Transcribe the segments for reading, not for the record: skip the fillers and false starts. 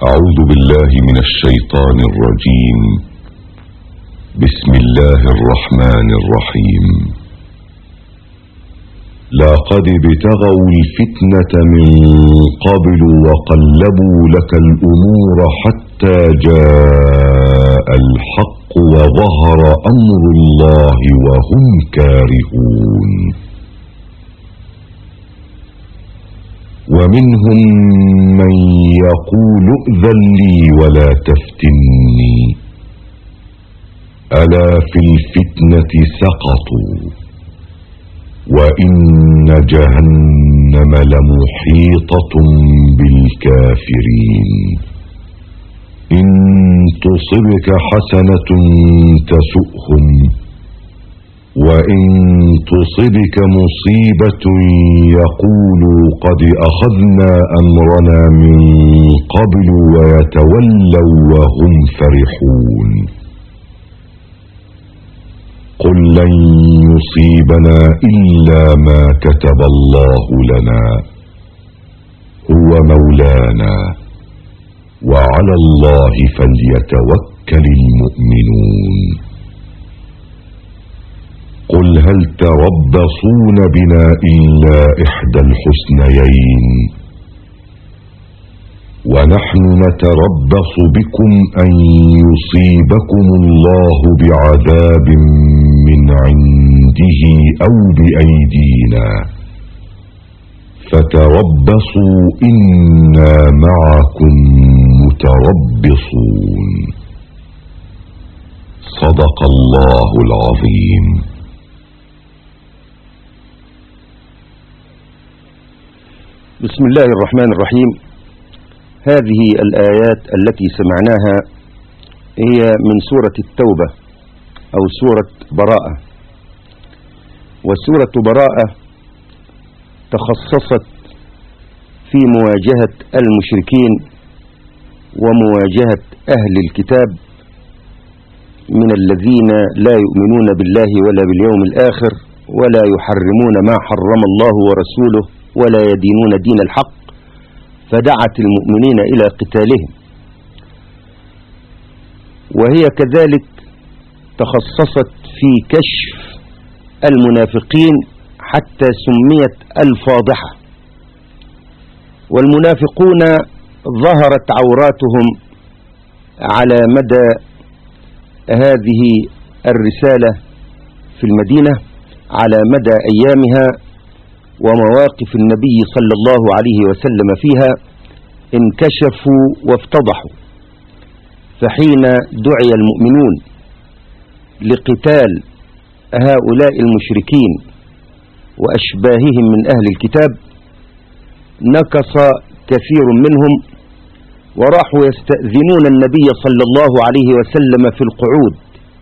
أعوذ بالله من الشيطان الرجيم. بسم الله الرحمن الرحيم. لقد ابتغوا الفتنة من قبل وقلبوا لك الأمور حتى جاء الحق وظهر أمر الله وهم كارهون. ومنهم من يقول ائذن لي ولا تفتني ألا في الفتنة سقطوا وإن جهنم لمحيطة بالكافرين. إن تصبك حسنة تسؤهم وإن تصبك مصيبة يقولوا قد أخذنا أمرنا من قبل ويتولوا وهم فرحون. قل لن يصيبنا إلا ما كتب الله لنا هو مولانا وعلى الله فليتوكل المؤمنون. قل هل تربصون بنا إلا إحدى الحسنيين ونحن نتربص بكم أن يصيبكم الله بعذاب من عنده أو بأيدينا فتربصوا إنا معكم متربصون. صدق الله العظيم. بسم الله الرحمن الرحيم. هذه الآيات التي سمعناها هي من سورة التوبة أو سورة براءة. وسورة براءة تخصصت في مواجهة المشركين ومواجهة أهل الكتاب من الذين لا يؤمنون بالله ولا باليوم الآخر ولا يحرمون ما حرم الله ورسوله ولا يدينون دين الحق، فدعت المؤمنين إلى قتالهم. وهي كذلك تخصصت في كشف المنافقين حتى سميت الفاضحة. والمنافقون ظهرت عوراتهم على مدى هذه الرسالة في المدينة على مدى أيامها ومواقف النبي صلى الله عليه وسلم فيها انكشفوا وافتضحوا. فحين دعي المؤمنون لقتال هؤلاء المشركين وأشباههم من أهل الكتاب نكص كثير منهم وراحوا يستأذنون النبي صلى الله عليه وسلم في القعود،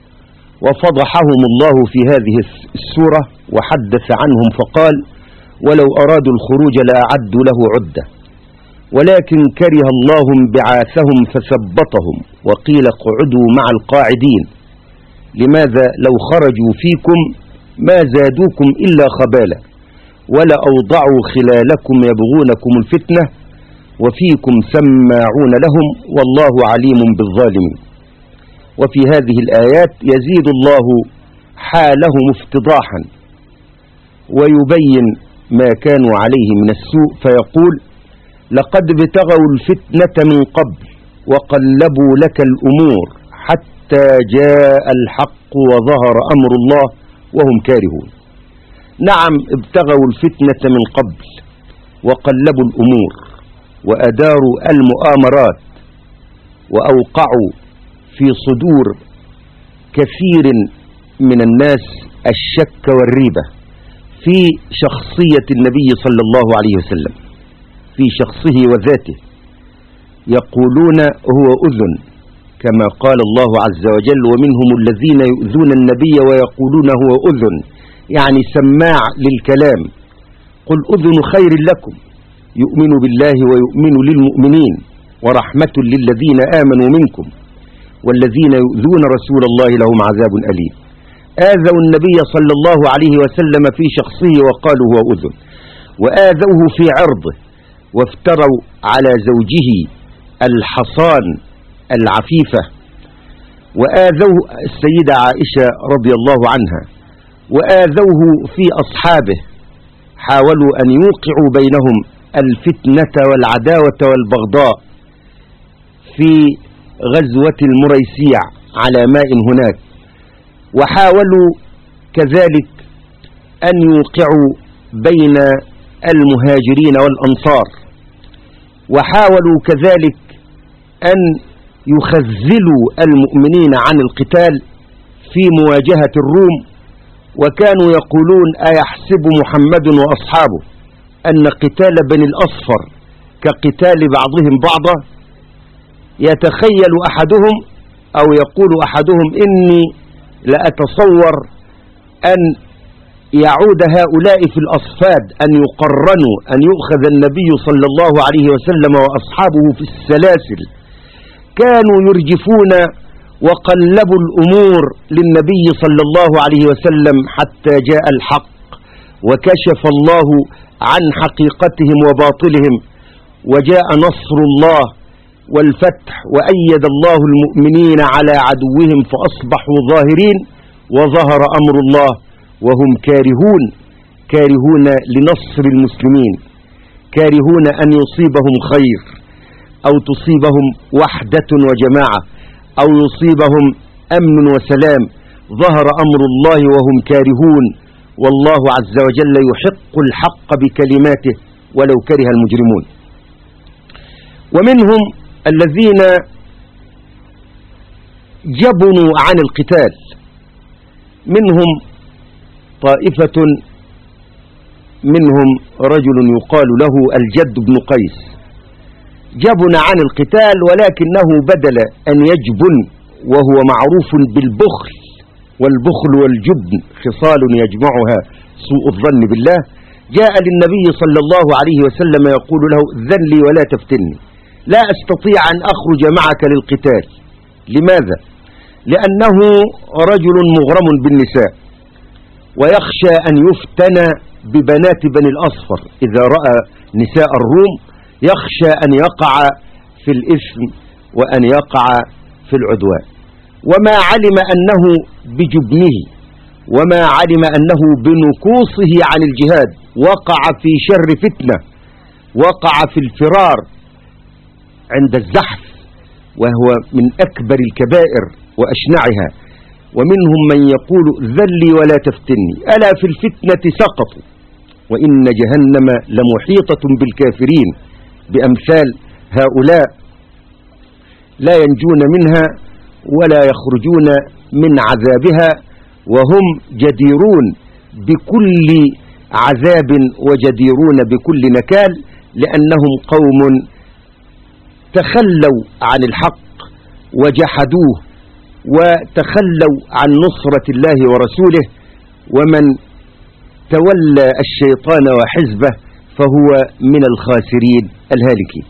وفضحهم الله في هذه السورة وحدث عنهم فقال: ولو أرادوا الخروج لأعدوا له عدة ولكن كره الله انبعاثهم فثبطهم وقيل اقعدوا مع القاعدين. لماذا لو خرجوا فيكم ما زادوكم إلا خبالا ولأوضعوا خلالكم يبغونكم الفتنة وفيكم سماعون لهم والله عليم بالظالمين. وفي هذه الآيات يزيد الله حالهم افتضاحا ويبين ما كانوا عليه من السوء فيقول: لقد ابتغوا الفتنة من قبل وقلبوا لك الأمور حتى جاء الحق وظهر أمر الله وهم كارهون. نعم، ابتغوا الفتنة من قبل وقلبوا الأمور وأداروا المؤامرات وأوقعوا في صدور كثير من الناس الشك والريبة في شخصية النبي صلى الله عليه وسلم، في شخصه وذاته. يقولون هو أذن كما قال الله عز وجل: ومنهم الذين يؤذون النبي ويقولون هو أذن، يعني سماع للكلام. قل أذن خير لكم يؤمن بالله ويؤمن للمؤمنين ورحمة للذين آمنوا منكم والذين يؤذون رسول الله لهم عذاب أليم. آذوا النبي صلى الله عليه وسلم في شخصه وقالوا هو أذن، وآذوه في عرضه وافتروا على زوجه الحصان العفيفة، وآذوه السيدة عائشة رضي الله عنها، وآذوه في أصحابه، حاولوا أن يوقعوا بينهم الفتنة والعداوة والبغضاء في غزوة المريسيع على ماء هناك، وحاولوا كذلك أن يوقعوا بين المهاجرين والأنصار، وحاولوا كذلك أن يخذلوا المؤمنين عن القتال في مواجهة الروم، وكانوا يقولون: أيحسب محمد وأصحابه أن قتال بني الأصفر كقتال بعضهم بعضا؟ يتخيل أحدهم أو يقول أحدهم: إني لأتصور أن يعود هؤلاء في الأصفاد، أن يقرنوا، أن يؤخذ النبي صلى الله عليه وسلم وأصحابه في السلاسل. كانوا يرجفون وقلبوا الأمور للنبي صلى الله عليه وسلم حتى جاء الحق وكشف الله عن حقيقتهم وباطلهم، وجاء نصر الله والفتح، وأيد الله المؤمنين على عدوهم فأصبحوا ظاهرين، وظهر أمر الله وهم كارهون لنصر المسلمين، كارهون أن يصيبهم خير أو تصيبهم وحدة وجماعة أو يصيبهم أمن وسلام. ظهر أمر الله وهم كارهون، والله عز وجل يحق الحق بكلماته ولو كره المجرمون. ومنهم الذين جبنوا عن القتال، منهم طائفة، منهم رجل يقال له الجد بن قيس، جبن عن القتال، ولكنه بدل أن يجبن وهو معروف بالبخل، والبخل والجبن خصال يجمعها سوء الظن بالله، جاء للنبي صلى الله عليه وسلم يقول له: ذن لي ولا تفتني، لا أستطيع أن أخرج معك للقتال. لماذا؟ لأنه رجل مغرم بالنساء، ويخشى أن يفتن ببنات بني الأصفر، إذا رأى نساء الروم يخشى أن يقع في الإثم وأن يقع في العدوان. وما علم أنه بجبنه وما علم أنه بنكوصه عن الجهاد وقع في شر فتنة، وقع في الفرار عند الزحف، وهو من أكبر الكبائر وأشنعها. ومنهم من يقول: ذلي ولا تفتني، ألا في الفتنة سقطوا، وإن جهنم لمحيطة بالكافرين. بأمثال هؤلاء لا ينجون منها ولا يخرجون من عذابها، وهم جديرون بكل عذاب وجديرون بكل نكال، لأنهم قوم تخلوا عن الحق وجحدوه وتخلوا عن نصرة الله ورسوله، ومن تولى الشيطان وحزبه فهو من الخاسرين الهالكين.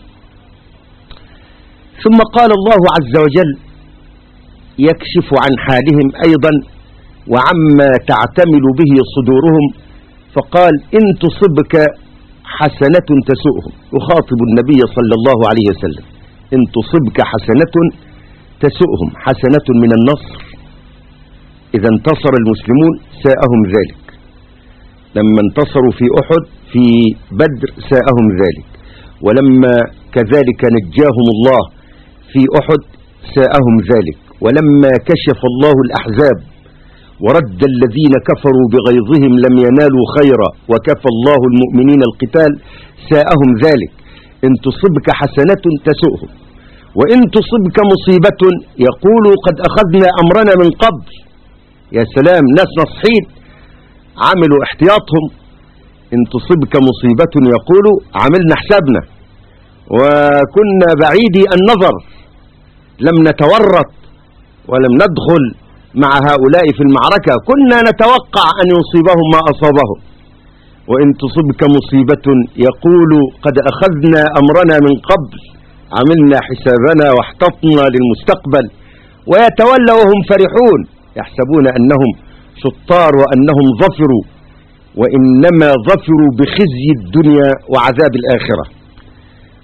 ثم قال الله عز وجل يكشف عن حالهم أيضا وعما تعتمل به صدورهم، فقال: إن تصبك حسنة تسؤهم، يخاطب النبي صلى الله عليه وسلم: إن تصبك حسنة تسؤهم، حسنة من النصر، إذا انتصر المسلمون ساءهم ذلك، لما انتصروا في أحد في بدر ساءهم ذلك، ولما كذلك نجاهم الله في أحد ساءهم ذلك، ولما كشف الله الأحزاب ورد الذين كفروا بغيظهم لم ينالوا خيرا وكفى الله المؤمنين القتال ساءهم ذلك. إن تصبك حسنة تسؤهم، وإن تصبك مصيبة يقولوا قد أخذنا أمرنا من قبل. يا سلام، ناس نصحين عملوا احتياطهم. إن تصبك مصيبة يقولوا عملنا حسابنا وكنا بعيدي النظر، لم نتورط ولم ندخل مع هؤلاء في المعركة، كنا نتوقع أن يصيبهم ما أصابهم. وإن تصبك مصيبة يقولوا قد أخذنا أمرنا من قبل، عملنا حسابنا واحتطنا للمستقبل، ويتولى وهم فرحون يحسبون أنهم شطار وأنهم ظفروا، وإنما ظفروا بخزي الدنيا وعذاب الآخرة.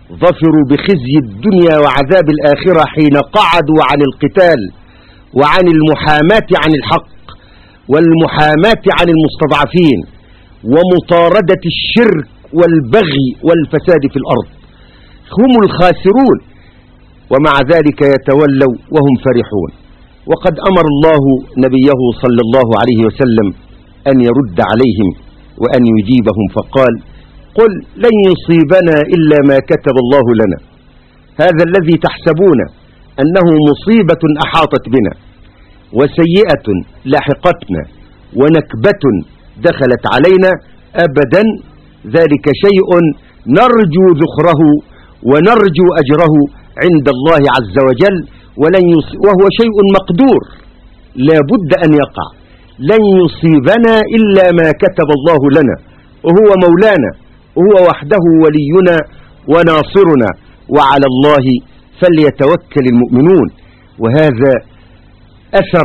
ظفروا بخزي الدنيا وعذاب الآخرة حين قعدوا عن القتال وعن المحاماة عن الحق والمحاماة عن المستضعفين ومطاردة الشرك والبغي والفساد في الأرض. هم الخاسرون، ومع ذلك يتولوا وهم فرحون. وقد أمر الله نبيه صلى الله عليه وسلم أن يرد عليهم وأن يجيبهم فقال: قل لن يصيبنا إلا ما كتب الله لنا. هذا الذي تحسبون أنه مصيبة أحاطت بنا وسيئة لحقتنا ونكبة دخلت علينا أبدا، ذلك شيء نرجو ذخره ونرجو أجره عند الله عز وجل، وهو شيء مقدور لا بد أن يقع. لن يصيبنا إلا ما كتب الله لنا، وهو مولانا، وهو وحده ولينا وناصرنا، وعلى الله فليتوكل المؤمنون. وهذا أثر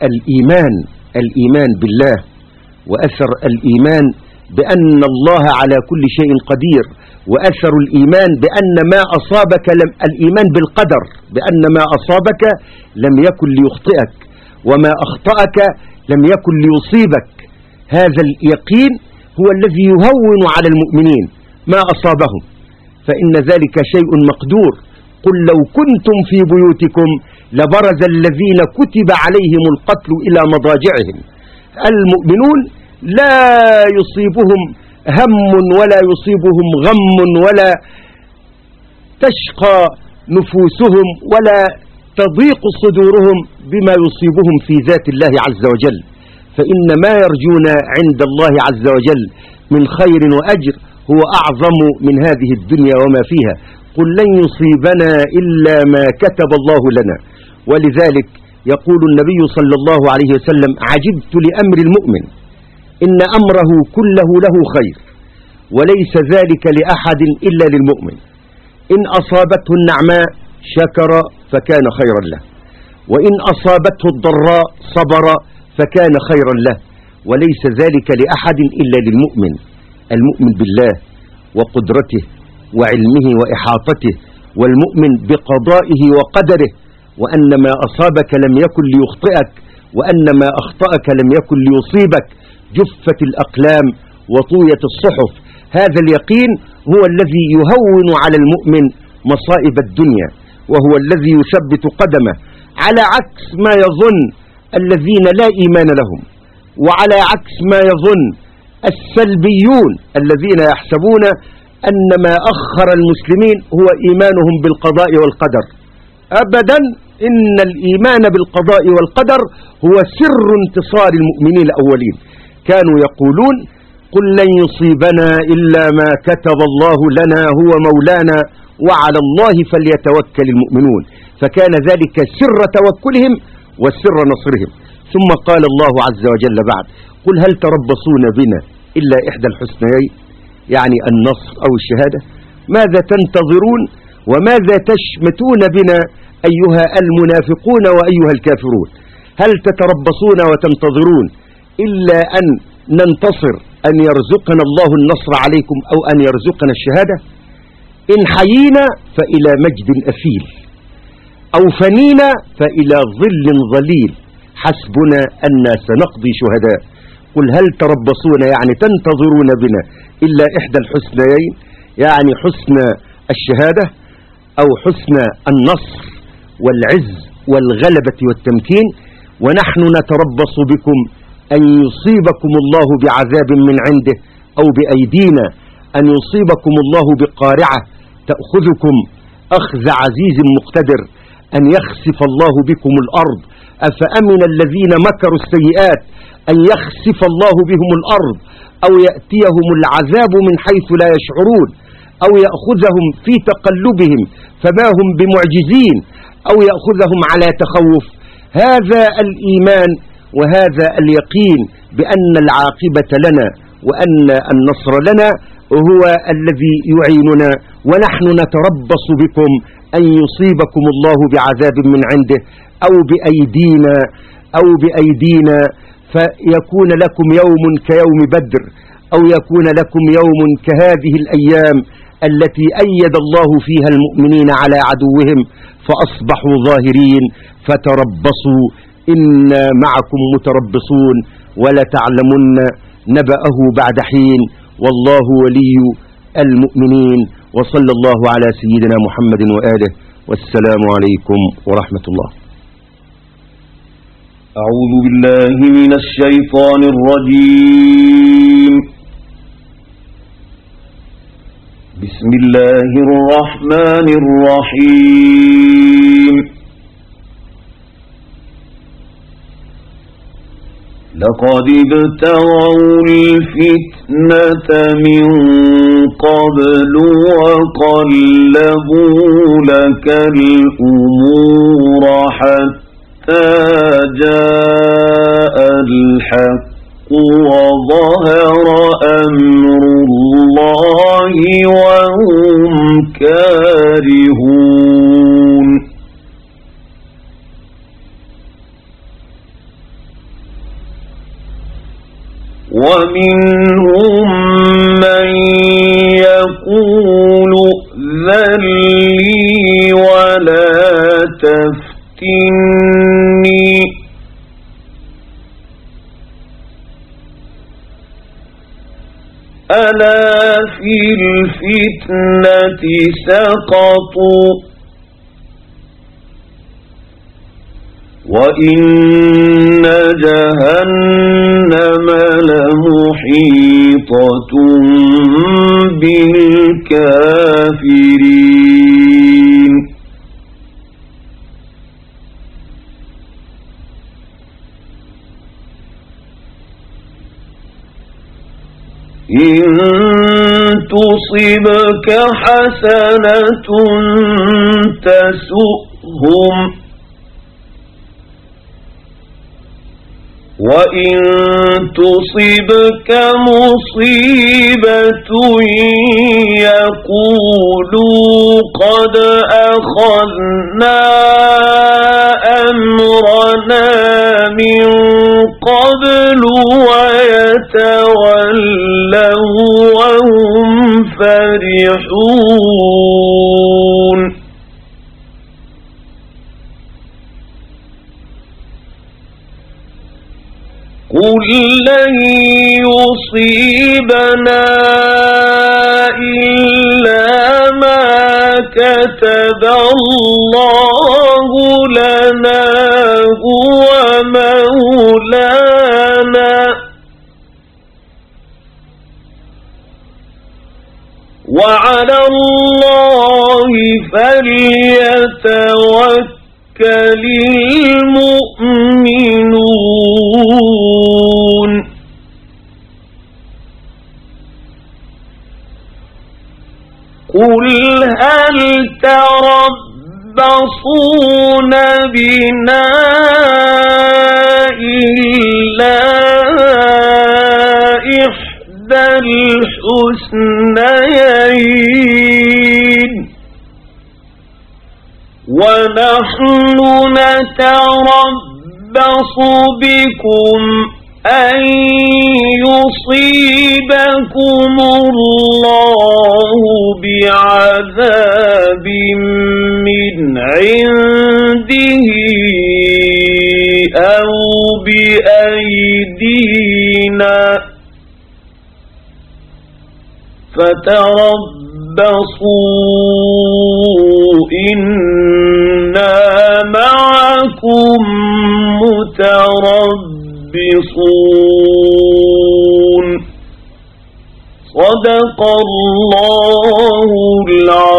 الإيمان بالله، وأثر الإيمان بأن الله على كل شيء قدير، وأثر الإيمان بأن ما أصابك الإيمان بالقدر، بأن ما أصابك لم يكن ليخطئك وما أخطأك لم يكن ليصيبك. هذا اليقين هو الذي يهون على المؤمنين ما أصابهم، فإن ذلك شيء مقدور. قل لو كنتم في بيوتكم لبرز الذين كتب عليهم القتل إلى مضاجعهم. المؤمنون لا يصيبهم هم ولا يصيبهم غم ولا تشقى نفوسهم ولا تضيق صدورهم بما يصيبهم في ذات الله عز وجل، فإن ما يرجون عند الله عز وجل من خير وأجر هو أعظم من هذه الدنيا وما فيها. قل لن يصيبنا إلا ما كتب الله لنا. ولذلك يقول النبي صلى الله عليه وسلم: عجبت لأمر المؤمن إن أمره كله له خير وليس ذلك لأحد إلا للمؤمن. إن أصابته النعماء شكر فكان خيرا له، وإن أصابته الضراء صبر فكان خيرا له، وليس ذلك لأحد إلا للمؤمن. المؤمن بالله وقدرته وعلمه وإحاطته، والمؤمن بقضائه وقدره، وأن ما أصابك لم يكن ليخطئك وأن ما أخطأك لم يكن ليصيبك. جفت الأقلام وطويت الصحف. هذا اليقين هو الذي يهون على المؤمن مصائب الدنيا، وهو الذي يثبت قدمه، على عكس ما يظن الذين لا إيمان لهم، وعلى عكس ما يظن السلبيون الذين يحسبون أن ما أخر المسلمين هو إيمانهم بالقضاء والقدر. أبدا، إن الإيمان بالقضاء والقدر هو سر انتصار المؤمنين الأولين. كانوا يقولون: قل لن يصيبنا إلا ما كتب الله لنا هو مولانا وعلى الله فليتوكل المؤمنون. فكان ذلك سر توكلهم وسر نصرهم. ثم قال الله عز وجل بعد: قل هل تربصون بنا إلا إحدى الحسنيين، يعني النصر أو الشهادة. ماذا تنتظرون وماذا تشمتون بنا أيها المنافقون وأيها الكافرون؟ هل تتربصون وتنتظرون إلا أن ننتصر، أن يرزقنا الله النصر عليكم أو أن يرزقنا الشهادة؟ إن حيينا فإلى مجد أفيل، أو فنينا فإلى ظل ظليل، حسبنا أن سنقضي شهداء. قل هل تربصون يعني تنتظرون بنا إلا إحدى الحسنيين، يعني حسن الشهادة أو حسن النصر والعز والغلبة والتمكين. ونحن نتربص بكم أن يصيبكم الله بعذاب من عنده أو بأيدينا، أن يصيبكم الله بقارعة تأخذكم أخذ عزيز مقتدر، أن يخسف الله بكم الأرض. أفأمن الذين مكروا السيئات أن يخسف الله بهم الأرض أو يأتيهم العذاب من حيث لا يشعرون، أو يأخذهم في تقلبهم فما هم بمعجزين، أو يأخذهم على تخوف. هذا الإيمان وهذا اليقين بأن العاقبة لنا وأن النصر لنا هو الذي يعيننا. ونحن نتربص بكم أن يصيبكم الله بعذاب من عنده أو بأيدينا فيكون لكم يوم كيوم بدر، أو يكون لكم يوم كهذه الأيام التي أيد الله فيها المؤمنين على عدوهم فأصبحوا ظاهرين. فتربصوا إنا معكم متربصون ولتعلمن نبأه بعد حين، والله ولي المؤمنين. وصلى الله على سيدنا محمد وآله، والسلام عليكم ورحمة الله. أعوذ بالله من الشيطان الرجيم. بسم الله الرحمن الرحيم. لقد ابتغوا الفتنة من قبل وقلبوا لك الأمور حتى جاء الحق وظهر أمر الله وهم كارهون. ومنهم من يقول ائذن لي ولا تفتني ألا في الفتنة سقطوا وإن جهنم لمحيطة بالكافرين. إن تصبك حسنة تسؤهم وإن تصبك مصيبة يقولوا قد أخذنا أمرنا من قبل ويتولوا وهم فرحون. قل لن يصيبنا إلا ما كتب الله لنا هو مولانا وعلى الله فليتوكل المؤمنون. قل هل تربصون بنا إلا إحدى الحسنيين ونحن نتربص بكم أن يصيبكم الله بعذاب من عنده أو بأيدينا فتربصوا إنا معكم متربصون. صدق الله العظيم.